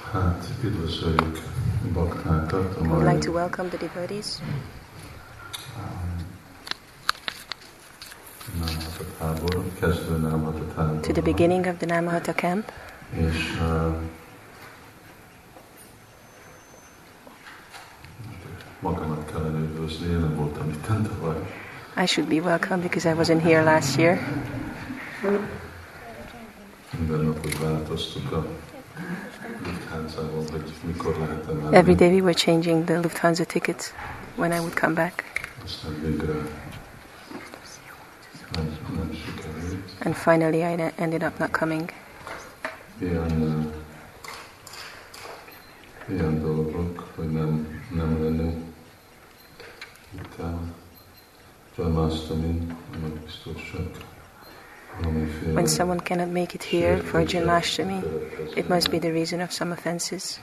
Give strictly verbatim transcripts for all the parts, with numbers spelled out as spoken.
Hát, üdvözöljük a baktákat. I would like to welcome the devotees to the beginning of the Namahata camp. És uh, magamat kellene üdvözlni, én nem voltam itt tavaly. I should be welcome because I wasn't here last year. Minden napot változtuk a Lufthansa-val, hogy mikor lehet menni. Every day we were changing the Lufthansa tickets when I would come back. Aztán végre nem, nem sikerült. And finally I ended up not coming. Ilyen, uh, ilyen dolgok, hogy nem, nem lenni itt a Janmashtamin, annak biztosak. When someone cannot make it here for Janmashtami, it must be the reason of some offenses.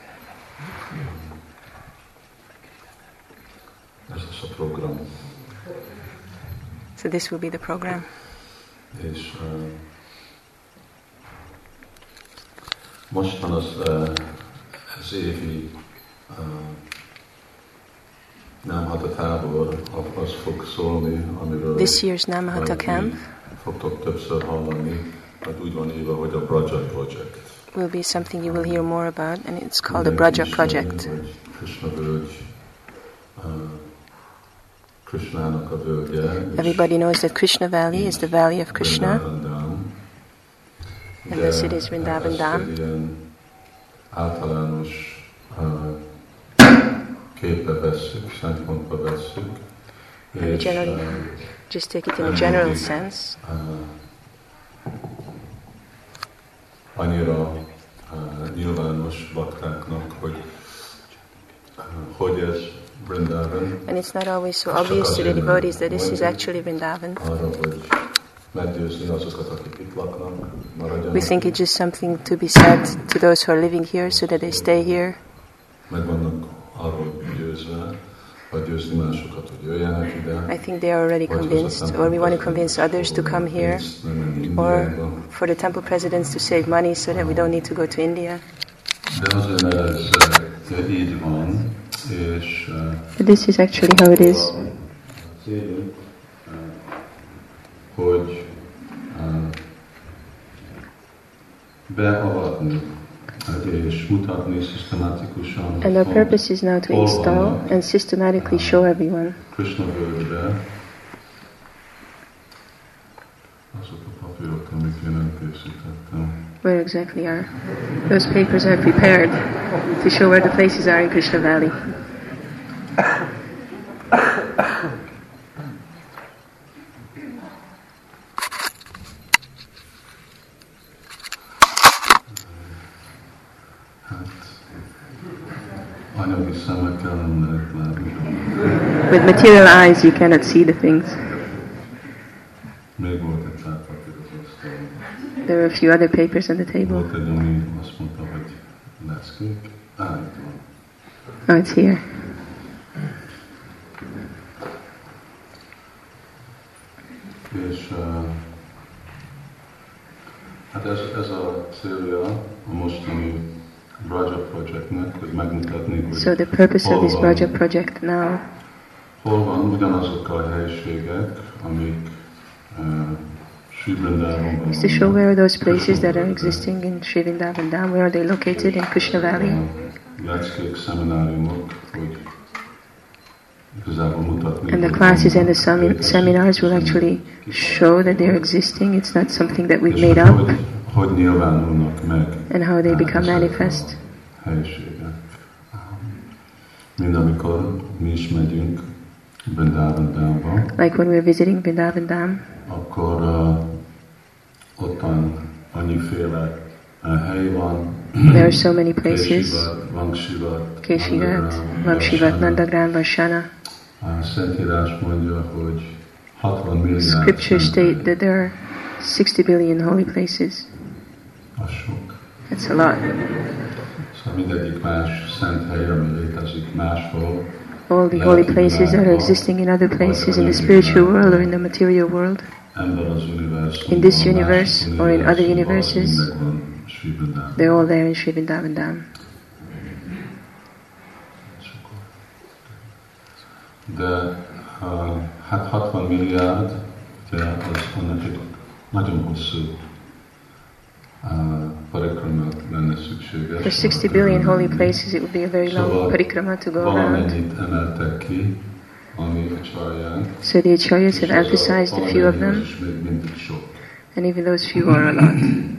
So this will be the program. És uh, mostan az, uh, az évi uh, Namahata tábor az fog szólni, amiről This year's Namahata camp fogtok többször hallani, hát úgy van írva, hogy a Braja Project. Will be something you will hear more about, and it's called the Braja Project. Krishna völgy, uh, Krishnának a völgye. Everybody knows that Krishna Valley is the valley of Krishna, and the city is Vrindavan Dham. Ilyen általános uh, képbe vesszük, szempontba vesszük. We generally just take it in a general sense. Annyira uh, nyilvános baktáknak, hogy uh, hogy ez Vrindavan. And it's not always so obvious to the devotees that this is actually Vrindavan. Arra, hogy meggyőzni azokat, akik itt laknak, maradjanak. We think it's just something to be said to those who are living here so that they stay here. Meg vannak arról győzve, vagy győzni másokat, hogy jöjjenek ide. I think they are already convinced, or we want to convince others to come here, or for the temple presidents to save money so that we don't need to go to India. De azért, mert ez uh, így van, és But this is actually how it is. célunk, hogy beavatni és mutatni szisztematikusan, And our purpose is now to install and systematically show everyone Krishna völgybe azok a papírok, amik én elkészítettem. where exactly are those papers are prepared to show where the places are in Krishna Valley. With material eyes you cannot see the things. There are a few other papers on the table. Oh, it's here. És uh, hát ez, ez a célja a mostani Braja Projectnek, hogy megmutatni, hogy So the purpose of this Braja Project now hol van ugyanazok a helyiségek, amik uh, Sri Vrindavanban is to show where are those places that are existing in Sri Vrindavan Dham, where are they located in Krishna Valley. Leckék, szemináriumok, hogy igazából mutatni. And the classes and the semi- seminars will actually show that they are existing. It's not something that we've made up. Hogy, hogy nyilvánulnak meg. And how they become manifest. Helyiségek. Mind amikor mi is megyünk Vrindavan Dhamba, Like when we're visiting Vrindavan Dham, akkor uh, ottan annyiféle uh, hely van. There are so many places. Keshivat, Vangshivat, Keshivat, Vangshivat, Nandagram, Varshana. A Szentírás mondja, hogy hatvan milliárd. Scriptures state that there are sixty billion holy places. Az sok. That's a lot. Szóval mindegyik más szent hely, ami létezik máshol. All the holy places that are existing in other places in the spiritual world or in the material world, in this universe or in other universes, they're all there in Sri Vrindavan Dham. de uh, hát hatvan milliárd, ugye az annak egy nagyon hosszú uh, parikrama lenne szükséges. For sixty billion holy places, it would be a very long Szóval parikrama to go around. valamennyit emeltek ki, ami acharyák. So the acharyas have emphasized a few of them, és még mindig sok. and even those few are a lot.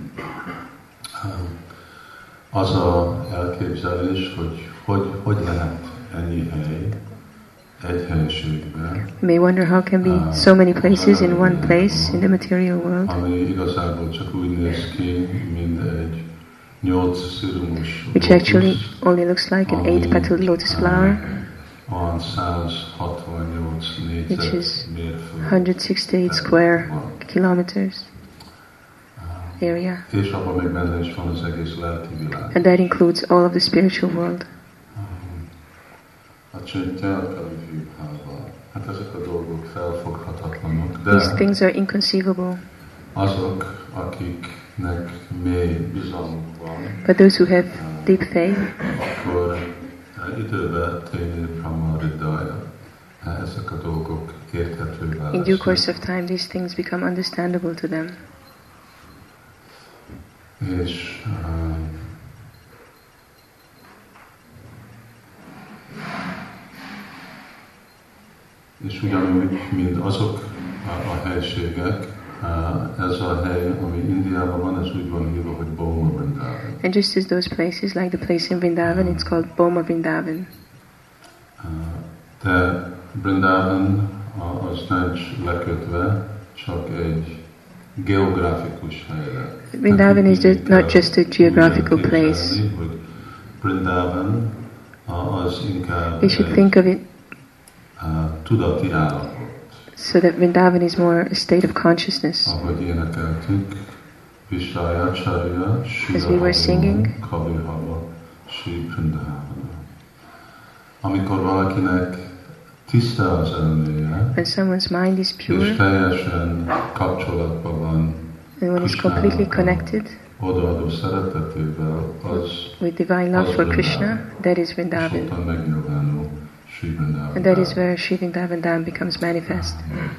Az a elképzelés, hogy hogy, hogy lehet ennyi hely egy helyiségben, You may wonder how can be so many places in one place in the material world, ami igazából csak úgy néz ki, mint egy nyolc szirmus which actually only looks like an eight-petaled lotus flower, van száz hatvannyolc which is négyzetmérföld one hundred sixty-eight square kilometers area, és abban még benne is van az egész lelki világ. and that includes all of the spiritual world. A csöntjelkelvűhával. Hát ezek a dolgok felfoghatatlanok, These de things are inconceivable, azok, akiknek mély bizalmuk van, but those who have deep faith, akkor időben tényleg Brahma-riddhaya. Ezek a dolgok érthetővé in due course of time, these things become understandable to them. És uh, és ugyanúgy, mint azok a, a helységek, uh, ez a hely, ami Indiában van, ez úgy van hívva, hogy Boma Vrindavan. And just as those places, like the place in Vrindavan, it's called Boma Vrindavan. Uh, de Vrindavan uh, az nincs lekötve, csak egy geográfikus helyre. Vrindavan is just, not just a geographical place. Hogy Vrindavan uh, az inkább We should egy, think of it uh, tudati állapot. so that Vrindavan is more a state of consciousness. Ahogy énekeltük, Vishayacharya, As we were singing, Kavihava, Sri Vrindavana. Amikor valakinek tiszta az elméje, When someone's mind is és pure teljesen kapcsolatban van and one is completely connected odaadó szeretetével, az with divine love for Krishna, that is és Vrindavan. ottan megnyilvánul Sri Vrindavana. And that is where Sri Vrindavan Dham becomes manifest.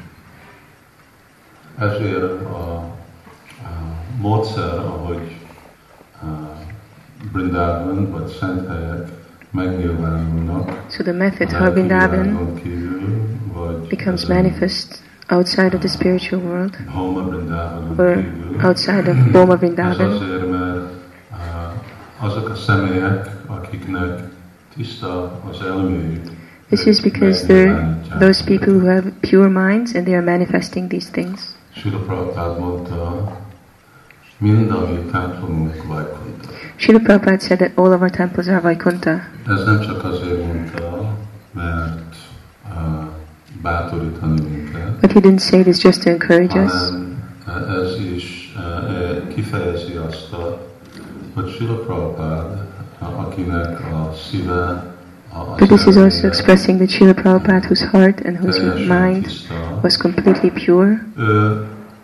Ezért a, a módszer, ahogy a Vrindavan vagy szent helyek megnyilvánulnak, So the method a how lelki Vrindavan világon kívül, vagy becomes ezen manifest outside of the spiritual world, Boma Vrindávanon or kívül. outside of Boma Ez Vrindavan, azért, mert uh, azok a személyek, akiknek tiszta az elméjük, this is because they're those people who have pure minds and they are manifesting these things. Srila Prabhupád mondta, mind a mi templomunk Vajkunta. Srila Prabhupada said that all of our temples are Vaikuntha. Ez nem csak azért mondta, mert uh, bátorítani minket, But he didn't say this just to encourage us, hanem uh, ez is uh, kifejezi azt, a, hogy Srila Prabhupád, uh, akinek a szíve, a but this is also elméje expressing that Srila Prabhupada, whose heart and whose teljesen mind tiszta, was completely pure, ő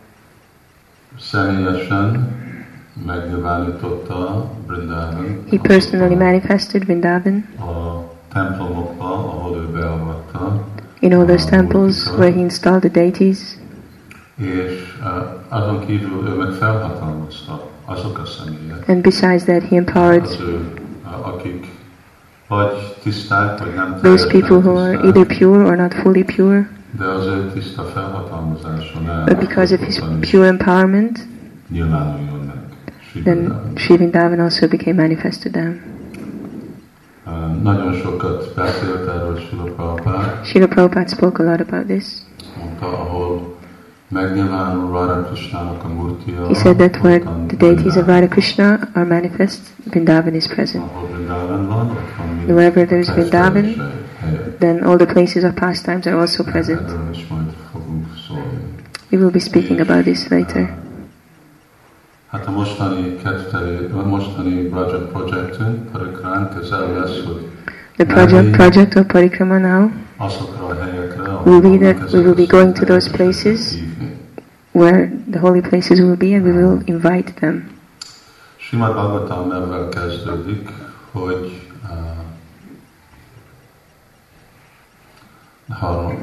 személyesen megnyilvánította Vrindavan he personally manifested Vrindavan a templomokba, ahol ő beavatta, in all those temples where he installed the deities. és uh, azon kívül ő meg felhatalmazta azok a személyek, And besides that, he empowered az ő, uh, akik vagy tiszták, vagy nem those teljesen people who are tiszták, either pure or not fully pure, de az ő tiszta felhatalmazáson but because of his pure empowerment, nyilvánuljon meg. Sri then Vrindavan. Sri Vrindavan also became manifest to them. Uh, nagyon sokat beszélt erről Srila Prabhupád, Srila Prabhupada spoke a lot about this. mondta, ahol megnyilvánul Radha Krishnának a murtia, He said that where ottan the deities of Vrindavan. Radha Krishna are manifest, Vrindavan is present. Ahol Vrindavan van, ott van mind Wherever there is a Vrindavan, festőség helye. then all the places of pastimes are also present. Erről is majd fogunk szólni. We will be speaking about this later. Hát a mostani kedvteli, a mostani Braja projektünk, Parikrán, közel lesz, hogy The project, project of Parikrama now azokra a helyekre, will be vannak that ezek we will be a going to those szent places helyeket hívni. where the holy places will be, and we will invite them. Srimad Bhagavatam ebben kezdődik, hogy uh, ha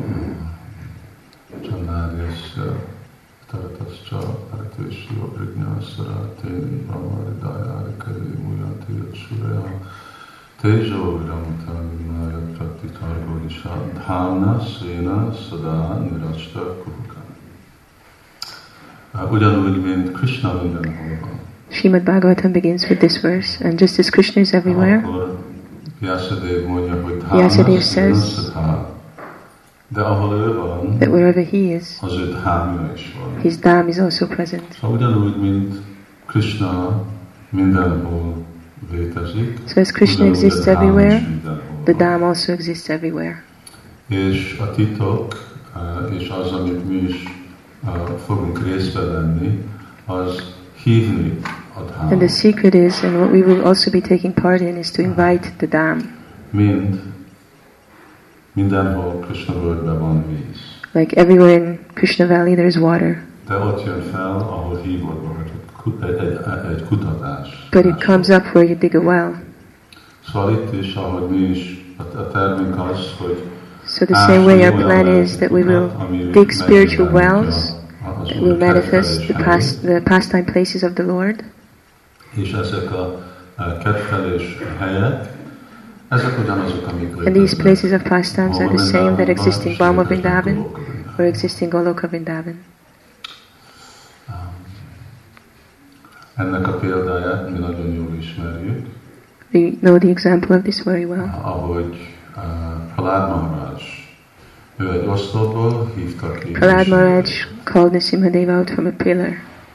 Csannáriasya Taratascha Artésya Prignyasara Téni Brahmaridaya Kari Muyati Surya Tejo Ramatavinaya Pratitargodisha Dhamna Sena Sada Nirashta Kuhuka. Ugyanúgy, mint Krishna mindenhol van. Srimad Bhagavatam begins with this verse, and just as Krishna is everywhere, Vyasadeva says that wherever he is, his dham is also present. So as Krishna exists everywhere, the dham also exists everywhere. És a titok, és az, amit mi is fogunk részbe venni, az hívni a dhám. And the secret is, and what we will also be taking part in, is to invite the dham. Mind, mindenhol Krishna völgyben van víz. Like everywhere in Krishna Valley there is water. De ott jön fel, ahol hívod magad, egy, egy, egy kutatás. But it comes up where you dig a well. Szóval itt is, ahogy mi is, a termünk az, hogy so the same way our plan is that we will dig spiritual wells that will manifest the past, the pastime places of the Lord. És ezek a kedvelés helyek, ezek ugyanazok, amik and these places of pastimes are the same that exist in Bhama Vrindavan or exist in Goloka Vrindavan. Ennek a példáját mi nagyon jól ismerjük. We know the example of this very well. Ahogy uh, Prahlad Maharaj, ő egy oszlopból hívta ki. Prahlad Maharaj called Nrsimhadeva out from a pillar.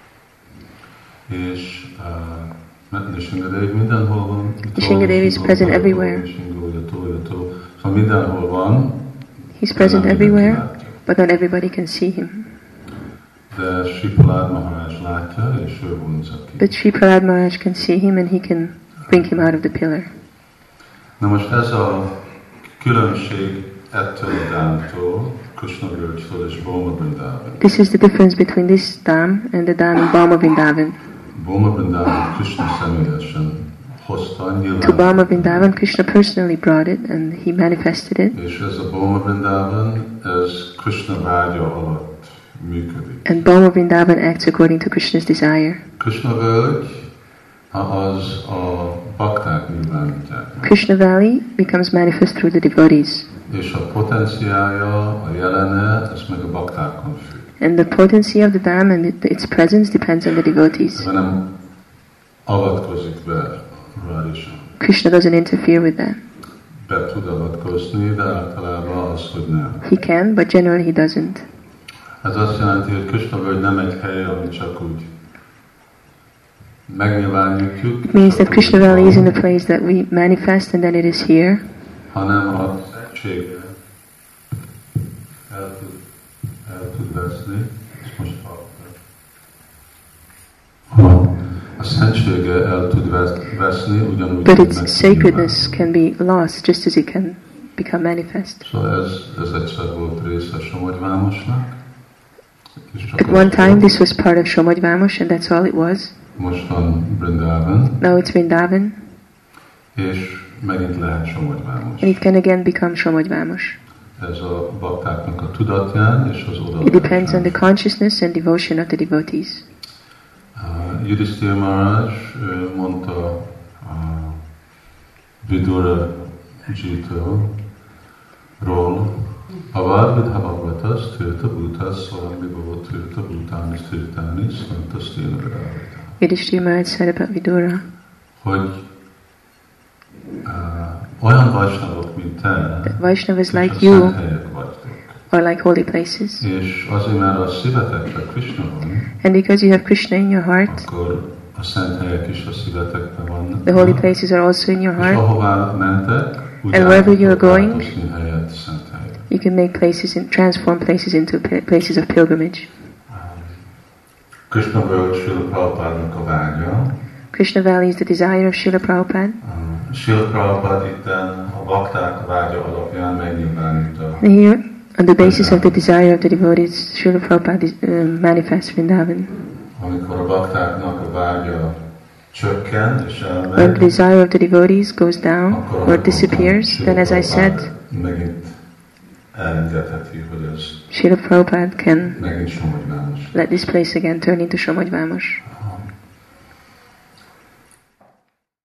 És uh, Nrsimhadev mindenhol van. Nrsimhadev is present everywhere. So mindenhol van. He's present everywhere, but not everybody can see him. De Sri Prahlad Maharaj látja, és ő vonza ki. But Sri Prahlad Maharaj can see him and he can bring him out of the pillar. Na most ez a különbség ettől a dámtól, Krishna völgytől és Bhoma Vrindavan. This is the difference between this dham and the dham in Bhama Vrindavan. Bhoma Vrindavan Krishna személyesen hozta nyilván. To Bhama Vrindavan, Krishna personally brought it and he manifested it. És ez a Bhoma Vrindavan, ez Krishna vágya alatt működik. And Bhama Vrindavan acts according to Krishna's desire. Krishna völgy az a bakták nyilvánítják. Krishna Valley becomes manifest through the devotees. És a potenciája, a jelene, ez meg a baktákon függ. And the potency of the dham and it, its presence depends on the devotees. De nem avatkozik be Radhisha. Krishna doesn't interfere with that. Be tud avatkozni, de általában az, hogy nem. He can, but generally he doesn't. Ez azt jelenti, hogy Krishna völgy nem egy hely, ami csak úgy megnyilvánítjuk. It means that Krishna Valley isn't a place that we manifest and then it is here. Hanem a szentsége el tud, el tud veszni, és most a, a szentsége el tud veszni, ugyanúgy. But its sacredness can be lost just as it can become manifest. Szóval ez, ez egyszer volt része Somogy Vámosnak. At one time this was part of Somogy Vámos and that's all it was. Most van Vrindavan. Now it's Vrindavan. És megint lehet Somogy Vámos. And it can again become Somogy Vámos. Ez a baktáknak a tudatján és az odaadásán. It depends on the consciousness and devotion of the devotees. Uh, Yudhishthira Maharaj uh, mondta uh, Vidura Jitől ról Avad vidha bhagavatas tirtha bhutas swami bhava tirtha bhutani tirthani santasthena vidavita. Yudhishthira Maharaj said about Vidura, hogy uh, olyan Vaishnavok, mint te, that Vaishnavas like you vagytok. are like holy places. És azért, mert a szívetekben Krishna van, and because you have Krishna in your heart, akkor a szent helyek is a szívetekben vannak. The holy places are also in your heart. És ahová mentek, úgy and wherever you are going, helyet, szent helyet. You can make places and transform places into places of pilgrimage. Krishna völgy Srila Prabhupádnak a vágya. Krishna Valley is the desire of Srila Prabhupada. Srila Prabhupada itten a bakták vágya alapján megnyilvánítja. Here, on the basis of the desire of the devotees, Srila Prabhupada uh, manifests Vrindavan. Amikor a baktáknak a vágya csökken és elmegy, when the desire of the devotees goes down or disappears, then as I said, megint elengedheti, hogy ez Srila Prabhupada can megint Somogyvámos. let this place again turn into Somogyvámos.